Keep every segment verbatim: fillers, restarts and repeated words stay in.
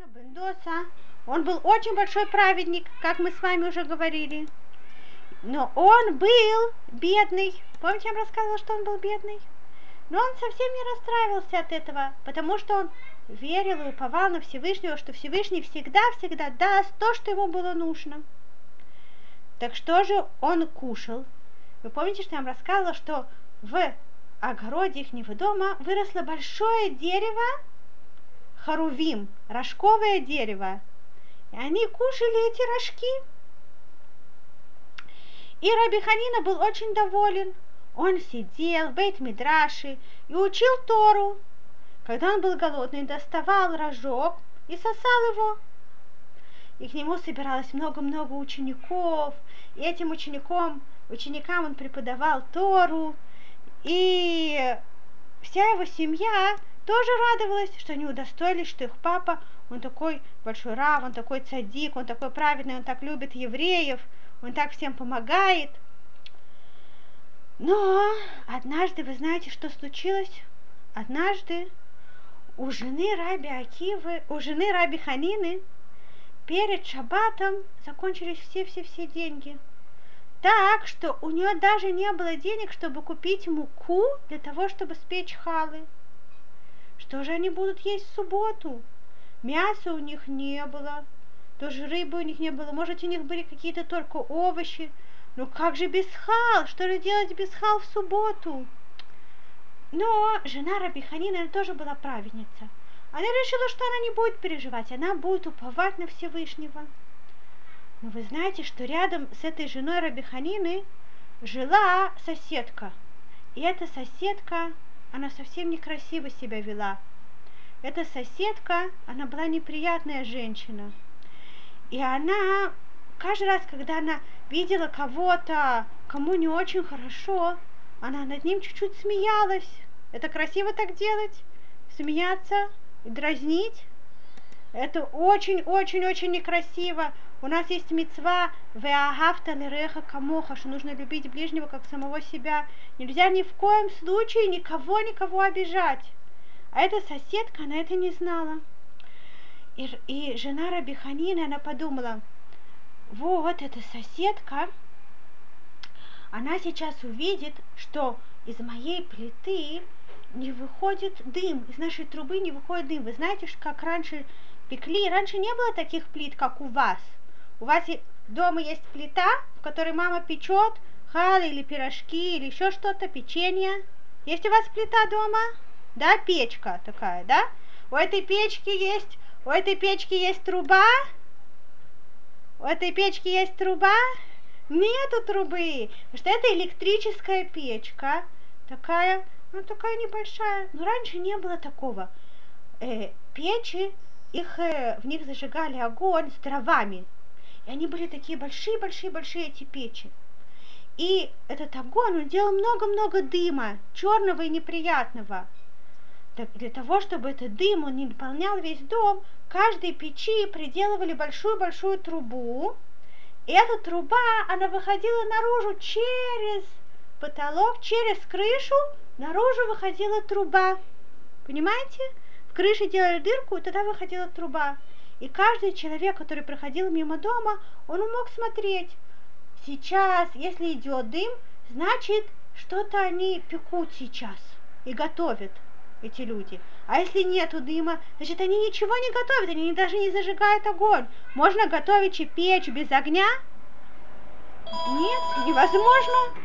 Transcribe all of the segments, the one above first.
бен Доса, он был очень большой праведник, как мы с вами уже говорили. Но он был бедный. Помните, я вам рассказывала, что он был бедный? Но он совсем не расстраивался от этого, потому что он верил и уповал на Всевышнего, что Всевышний всегда-всегда даст то, что ему было нужно. Так что же он кушал? Вы помните, что я вам рассказывала, что в огороде ихнего дома выросло большое дерево, харувим, рожковое дерево. И они кушали эти рожки. И Раби Ханина был очень доволен. Он сидел в Бейт-Мидраше и учил Тору. Когда он был голодный, доставал рожок и сосал его. И к нему собиралось много-много учеников. И этим ученикам, ученикам он преподавал Тору. И вся его семья тоже радовалась, что они удостоились, что их папа, он такой большой рав, он такой цадик, он такой праведный, он так любит евреев, он так всем помогает. Но однажды, вы знаете, что случилось? Однажды у жены Раби Акивы, у жены Раби Ханины перед шаббатом закончились все-все-все деньги. Так, что у нее даже не было денег, чтобы купить муку для того, чтобы спечь халы. Что же они будут есть в субботу? Мяса у них не было, тоже рыбы у них не было, может, у них были какие-то только овощи. Ну как же без хал? Что же делать без хал в субботу? Но жена Раби Ханины, она тоже была праведница. Она решила, что она не будет переживать, она будет уповать на Всевышнего. Но вы знаете, что рядом с этой женой Раби Ханины жила соседка. И эта соседка, она совсем некрасиво себя вела. Эта соседка, она была неприятная женщина. И она, каждый раз, когда она видела кого-то, кому не очень хорошо, она над ним чуть-чуть смеялась. Это красиво так делать? Смеяться и дразнить? Это очень-очень-очень некрасиво. У нас есть мицва «Веагавта лереха камоха», что нужно любить ближнего, как самого себя. Нельзя ни в коем случае никого-никого обижать. А эта соседка, она это не знала. И, и жена Раби Ханины, она подумала, вот эта соседка, она сейчас увидит, что из моей плиты не выходит дым, из нашей трубы не выходит дым. Вы знаете, как раньше пекли? Раньше не было таких плит, как у вас. У вас дома есть плита, в которой мама печет халы или пирожки, или еще что-то, печенье. Есть у вас плита дома? Да, печка такая, да? У этой печки есть, у этой печки есть труба? У этой печки есть труба? Нету трубы, потому что это электрическая печка, такая, ну такая небольшая. Но раньше не было такого. Э, печи, их, э, в них зажигали огонь с дровами. И они были такие большие-большие-большие, эти печи. И этот огонь, он делал много-много дыма, черного и неприятного. Так, для того, чтобы этот дым, он не наполнял весь дом, каждой печи приделывали большую-большую трубу. И эта труба, она выходила наружу через потолок, через крышу, наружу выходила труба. Понимаете? В крыше делали дырку, и туда выходила труба. И каждый человек, который проходил мимо дома, он мог смотреть. Сейчас, если идет дым, значит, что-то они пекут сейчас и готовят, эти люди. А если нету дыма, значит, они ничего не готовят, они даже не зажигают огонь. Можно готовить и печь без огня? Нет, невозможно.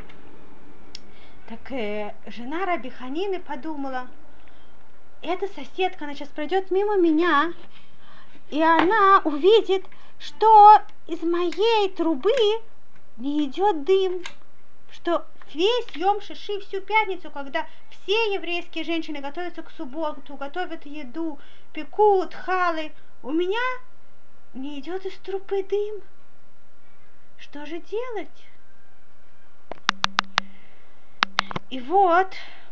Так э, жена Раби Ханины подумала, эта соседка, она сейчас пройдет мимо меня, и она увидит, что из моей трубы не идет дым, что весь Йом Шиши, всю пятницу, когда все еврейские женщины готовятся к субботу, готовят еду, пекут халы, у меня не идет из трубы дым. Что же делать? И вот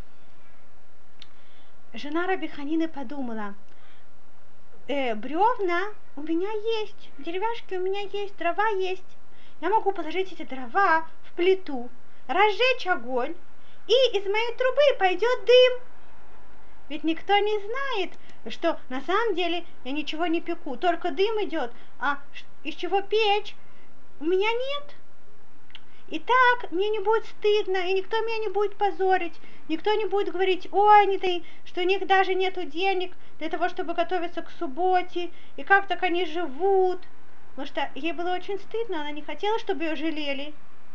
жена Раби Ханины подумала, э, бревна у меня есть, деревяшки у меня есть, дрова есть. Я могу положить эти дрова в плиту, разжечь огонь, и из моей трубы пойдет дым. Ведь никто не знает, что на самом деле я ничего не пеку, только дым идет, а из чего печь у меня нет. И так мне не будет стыдно, и никто меня не будет позорить, никто не будет говорить, ой, они ты, что у них даже нету денег для того, чтобы готовиться к субботе, и как так они живут. Потому что ей было очень стыдно, она не хотела, чтобы ее жалели.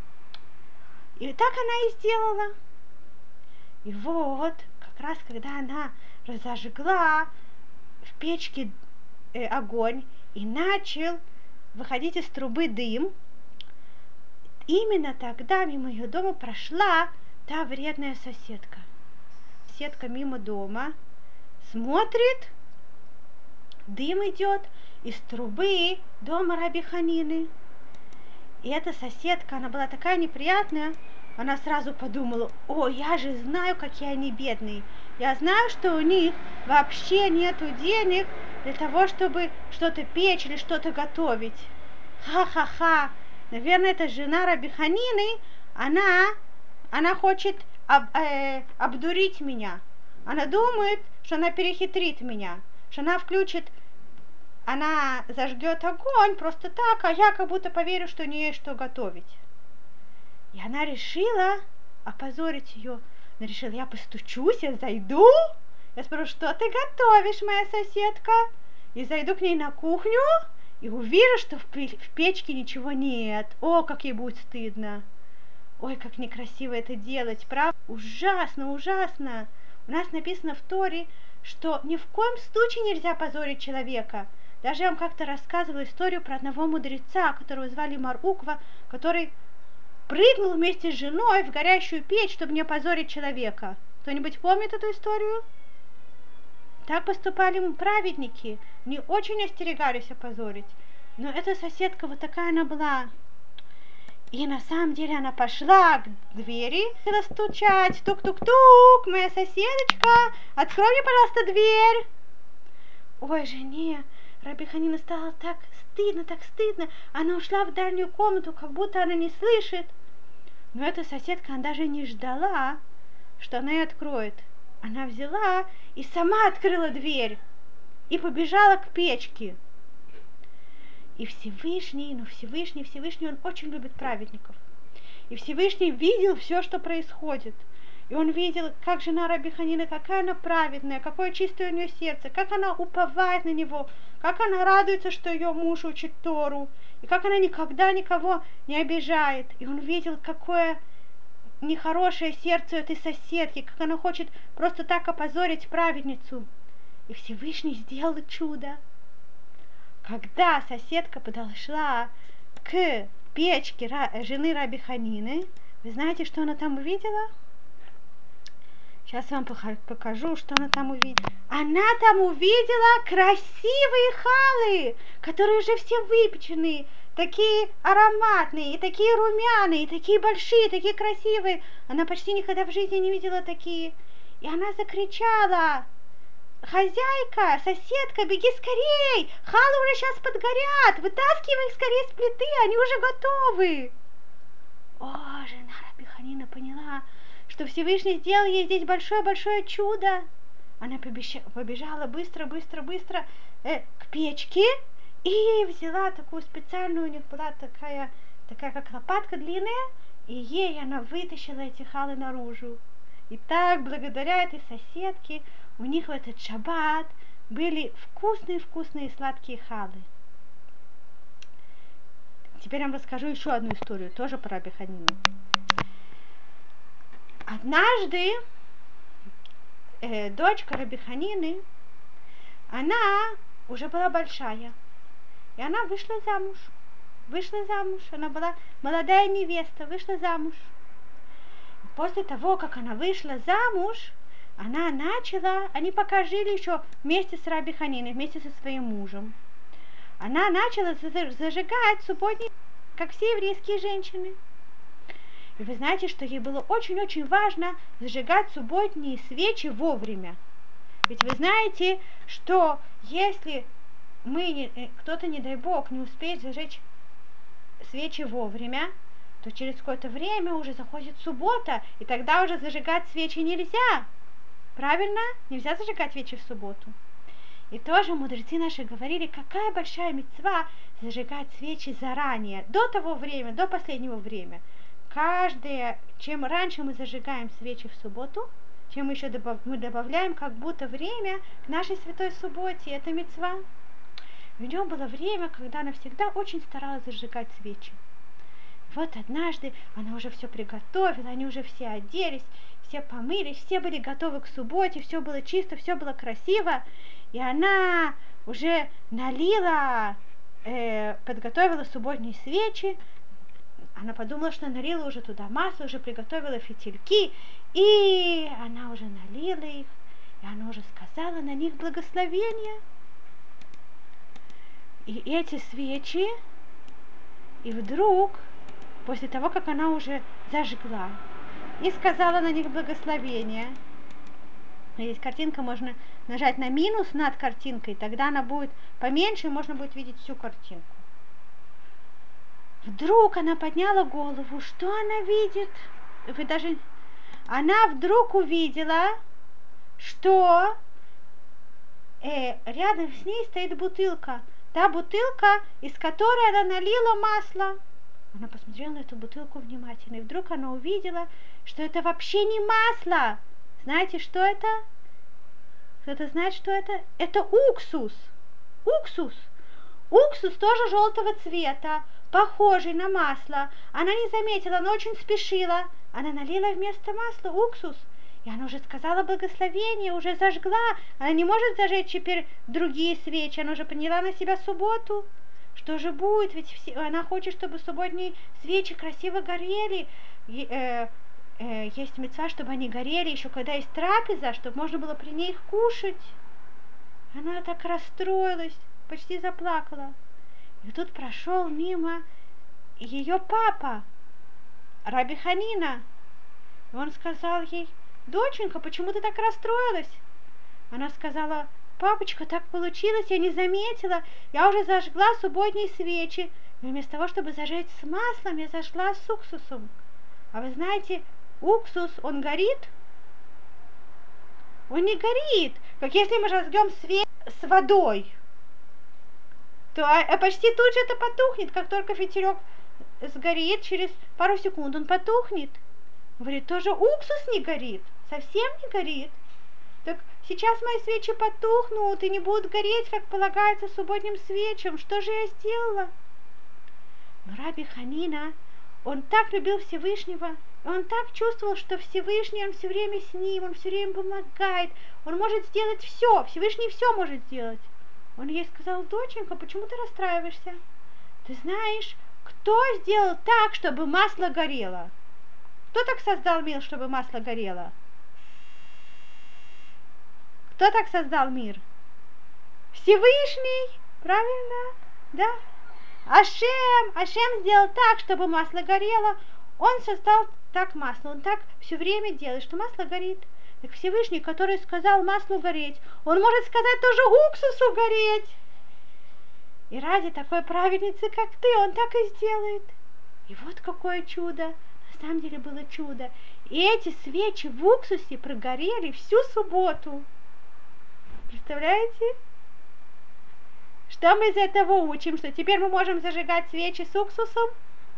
И так она и сделала. И вот, как раз когда она разожгла в печке э, огонь, и начал выходить из трубы дым, именно тогда мимо ее дома прошла та вредная соседка. Соседка мимо дома смотрит, дым идет из трубы дома Раби Ханины. И эта соседка, она была такая неприятная, она сразу подумала, о, я же знаю, какие они бедные. Я знаю, что у них вообще нету денег для того, чтобы что-то печь или что-то готовить. Ха-ха-ха. Наверное, эта жена Раби Ханины, она, она хочет об, э, обдурить меня. Она думает, что она перехитрит меня, что она включит, она зажгет огонь просто так, а я как будто поверю, что не есть что готовить. И она решила опозорить ее. Она решила, я постучусь, я зайду, я спрошу, что ты готовишь, моя соседка? И зайду к ней на кухню, и увижу, что в печке ничего нет. О, как ей будет стыдно. Ой, как некрасиво это делать, правда? Ужасно, ужасно. У нас написано в Торе, что ни в коем случае нельзя позорить человека. Даже я вам как-то рассказывала историю про одного мудреца, которого звали Мар Уква, который прыгнул вместе с женой в горящую печь, чтобы не опозорить человека. Кто-нибудь помнит эту историю? Так поступали праведники, не очень остерегались опозорить. Но эта соседка вот такая она была. И на самом деле она пошла к двери, начала стучать, тук-тук-тук, моя соседочка, открой мне, пожалуйста, дверь. Ой, жене, Раби Ханина стало так стыдно, так стыдно. Она ушла в дальнюю комнату, как будто она не слышит. Но эта соседка, она даже не ждала, что она ей откроет. Она взяла и сама открыла дверь и побежала к печке. И Всевышний, ну Всевышний, Всевышний, он очень любит праведников. И Всевышний видел все, что происходит. И он видел, как жена Раби Ханины, какая она праведная, какое чистое у нее сердце, как она уповает на него, как она радуется, что ее муж учит Тору, и как она никогда никого не обижает. И он видел, какое нехорошее сердце этой соседки, как она хочет просто так опозорить праведницу. И Всевышний сделал чудо. Когда соседка подошла к печке жены Раби Ханины, вы знаете, что она там увидела? Сейчас вам покажу, что она там увидела. Она там увидела красивые халы, которые уже все выпечены, такие ароматные, и такие румяные, и такие большие, такие красивые. Она почти никогда в жизни не видела такие. И она закричала: хозяйка, соседка, беги скорей, халы уже сейчас подгорят, вытаскивай их скорее с плиты, они уже готовы. О, жена Раби Ханина поняла, что Всевышний сделал ей здесь большое-большое чудо. Она побежала быстро, быстро, быстро э, к печке и взяла такую специальную, у них была такая, такая как лопатка длинная, и ей она вытащила эти халы наружу. И так, благодаря этой соседке, у них в этот шаббат были вкусные-вкусные сладкие халы. Теперь я вам расскажу еще одну историю, тоже про Раби Ханину. Однажды э, дочка Раби Ханины, она уже была большая, и она вышла замуж. Вышла замуж, она была молодая невеста, вышла замуж. После того, как она вышла замуж, она начала, они пока жили еще вместе с Раби Ханиной, вместе со своим мужем. Она начала зажигать субботние, как все еврейские женщины. И вы знаете, что ей было очень-очень важно зажигать субботние свечи вовремя. Ведь вы знаете, что если мы, кто-то, не дай бог, не успеет зажечь свечи вовремя, то через какое-то время уже заходит суббота, и тогда уже зажигать свечи нельзя. Правильно? Нельзя зажигать свечи в субботу. И тоже мудрецы наши говорили, какая большая мицва зажигать свечи заранее, до того времени, до последнего времени. Каждое, чем раньше мы зажигаем свечи в субботу, чем мы еще добав, мы добавляем как будто время к нашей святой субботе. Это мицва. В нем было время, когда она всегда очень старалась зажигать свечи. Вот однажды она уже все приготовила, они уже все оделись, все помылись, все были готовы к субботе, все было чисто, все было красиво. И она уже налила, э, подготовила субботние свечи. Она подумала, что налила уже туда масло, уже приготовила фитильки. И она уже налила их, и она уже сказала на них благословение. И эти свечи, и вдруг, после того, как она уже зажгла и сказала на них благословение, здесь картинка, можно нажать на минус над картинкой, тогда она будет поменьше, и можно будет видеть всю картинку. Вдруг она подняла голову, что она видит? Вы даже... Она вдруг увидела, что э, рядом с ней стоит бутылка. Та бутылка, из которой она налила масло. Она посмотрела на эту бутылку внимательно, и вдруг она увидела, что это вообще не масло. Знаете, что это? Кто-то знает, что это? Это уксус. Уксус. Уксус тоже желтого цвета, похожий на масло. Она не заметила, она очень спешила. Она налила вместо масла уксус. И она уже сказала благословение, уже зажгла. Она не может зажечь теперь другие свечи. Она уже приняла на себя субботу. Что же будет? Ведь все, она хочет, чтобы субботние свечи красиво горели. И, э, э, есть мицва, чтобы они горели еще когда есть трапеза, чтобы можно было при ней их кушать. Она так расстроилась, почти заплакала. И тут прошел мимо ее папа, Раби Ханина. И он сказал ей: доченька, почему ты так расстроилась? Она сказала: папочка, так получилось, я не заметила, я уже зажгла субботние свечи, но вместо того, чтобы зажечь с маслом, я зажгла с уксусом. А вы знаете, уксус, он горит? Он не горит, как если мы разожгем свечи с водой, то а, почти тут же это потухнет, как только фитилек сгорит, через пару секунд он потухнет. Говорит, тоже уксус не горит, совсем не горит. Так сейчас мои свечи потухнут и не будут гореть, как полагается субботним свечам. Что же я сделала? Но Раби Ханина, он так любил Всевышнего, и он так чувствовал, что Всевышний, он все время с ним, он все время помогает, он может сделать все, Всевышний все может сделать. Он ей сказал: доченька, почему ты расстраиваешься? Ты знаешь, кто сделал так, чтобы масло горело? Кто так создал мир, чтобы масло горело? Кто так создал мир? Всевышний, правильно? Да? Ашем, Ашем сделал так, чтобы масло горело. Он создал так масло, он так все время делает, что масло горит. Так Всевышний, который сказал маслу гореть, он может сказать тоже уксусу гореть. И ради такой праведницы, как ты, он так и сделает. И вот какое чудо. На самом деле было чудо. И эти свечи в уксусе прогорели всю субботу. Представляете? Что мы из этого учим? Что теперь мы можем зажигать свечи с уксусом?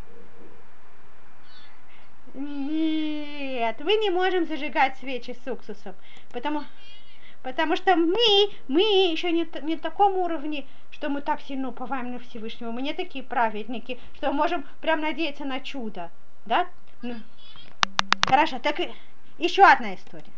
Нет, мы не можем зажигать свечи с уксусом, потому, потому что мы, мы еще не, не на таком уровне, что мы так сильно уповаем на Всевышнего. Мы не такие праведники, что можем прям надеяться на чудо. Да? Ну, хорошо, так и еще одна история.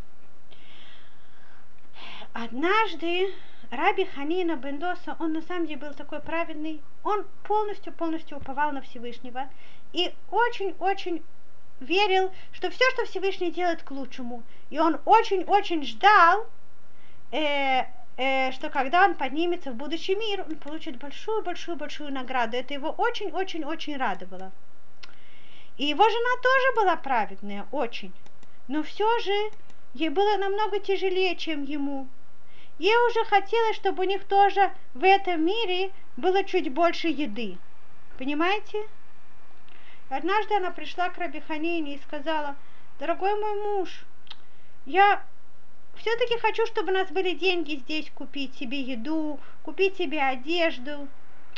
Однажды Раби Ханина бен Доса, он на самом деле был такой праведный, он полностью-полностью уповал на Всевышнего и очень-очень верил, что все, что Всевышний делает, к лучшему. И он очень-очень ждал, э, э, что когда он поднимется в будущий мир, он получит большую-большую-большую награду. Это его очень-очень-очень радовало. И его жена тоже была праведная, очень. Но все же ей было намного тяжелее, чем ему. Ей уже хотелось, чтобы у них тоже в этом мире было чуть больше еды. Понимаете? Однажды она пришла к Раби Ханине и сказала: дорогой мой муж, я все-таки хочу, чтобы у нас были деньги здесь купить себе еду, купить себе одежду.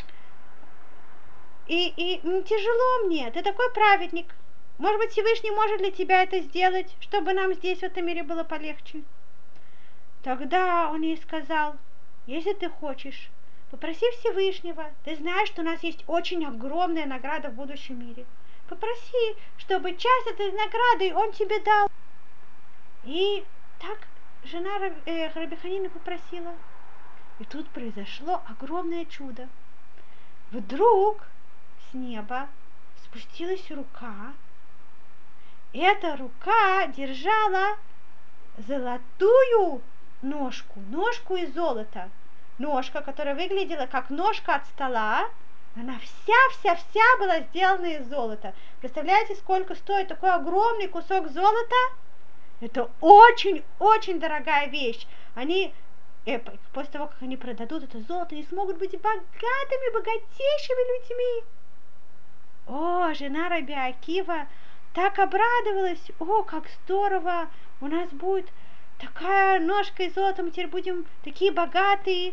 И, и тяжело мне, ты такой праведник. Может быть, Всевышний может для тебя это сделать, чтобы нам здесь, в этом мире, было полегче. Тогда он ей сказал, если ты хочешь, попроси Всевышнего. Ты знаешь, что у нас есть очень огромная награда в будущем мире. Попроси, чтобы часть этой награды он тебе дал. И так жена Раби, э, Раби Ханины попросила. И тут произошло огромное чудо. Вдруг с неба спустилась рука. Эта рука держала золотую ножку, ножку из золота. Ножка, которая выглядела как ножка от стола, она вся-вся-вся была сделана из золота. Представляете, сколько стоит такой огромный кусок золота? Это очень-очень дорогая вещь. Они, э, после того, как они продадут это золото, они смогут быть богатыми, богатейшими людьми. О, жена Раби Акива так обрадовалась. О, как здорово! У нас будет такая ножка из золота, мы теперь будем такие богатые.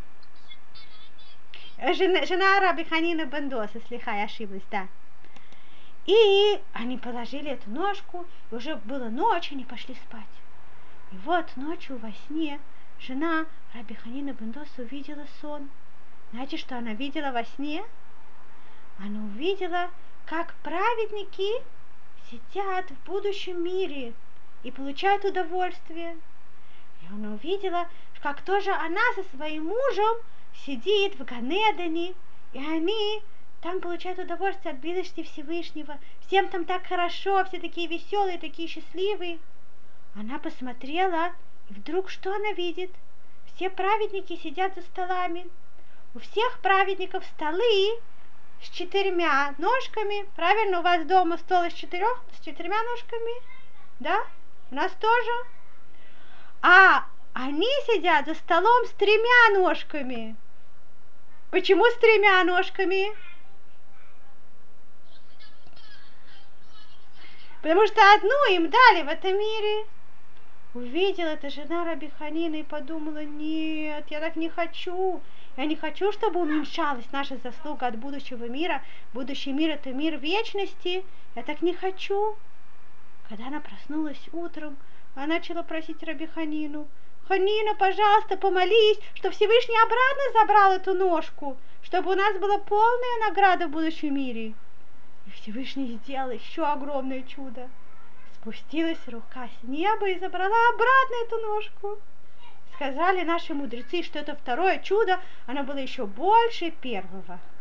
Жена, жена Раби Ханины бен Доса, слегка я ошиблась, да. И они положили эту ножку, и уже было ночь, они пошли спать. И вот ночью во сне жена Раби Ханины бен Доса увидела сон. Знаете, что она видела во сне? Она увидела, как праведники сидят в будущем мире и получают удовольствие. И она увидела, как тоже она со своим мужем сидит в Ганедане, и они там получают удовольствие от близости Всевышнего. Всем там так хорошо, все такие веселые, такие счастливые. Она посмотрела, и вдруг что она видит? Все праведники сидят за столами. У всех праведников столы с четырьмя ножками. Правильно, у вас дома стол из четырех, с четырьмя ножками? Да? У нас тоже. А они сидят за столом с тремя ножками. Почему с тремя ножками? Потому что одну им дали в этом мире. Увидела это жена Раби Ханины и подумала, нет, я так не хочу. Я не хочу, чтобы уменьшалась наша заслуга от будущего мира. Будущий мир — это мир вечности. Я так не хочу. Когда она проснулась утром, она начала просить Раби Ханину, Ханина, пожалуйста, помолись, что Всевышний обратно забрал эту ножку, чтобы у нас была полная награда в будущем мире. И Всевышний сделал еще огромное чудо. Спустилась рука с неба и забрала обратно эту ножку. Сказали наши мудрецы, что это второе чудо, оно было еще больше первого.